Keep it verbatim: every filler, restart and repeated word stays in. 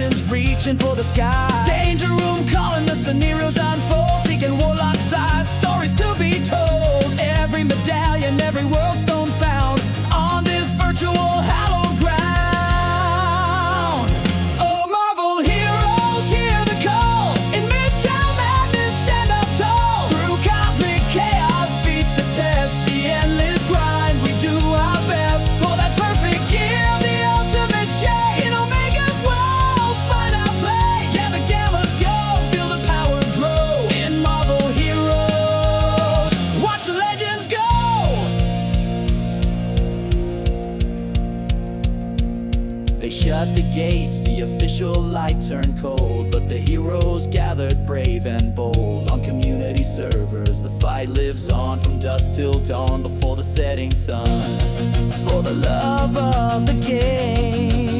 legends reaching for the sky. Danger room calling, the scenarios unfold, seeking warlock's eyes, stories to be told. Every medallion, every world stone found on this virtual hallowed ground. Oh, Marvel heroes, hear the call. In Midtown Madness, stand up tall. Through cosmic chaos, beat the test. The endless grind, we do our best for that perfect gear, the ultimate chase. In Omega's world, find our place. Yeah, the gammas go, feel the power grow. In Marvel heroes, watch the legends go. They shut the gates, the official light turned cold, but the heroes gathered brave and bold. On community servers, the fight lives on, from dusk till dawn, before the setting sun. For the love of the game,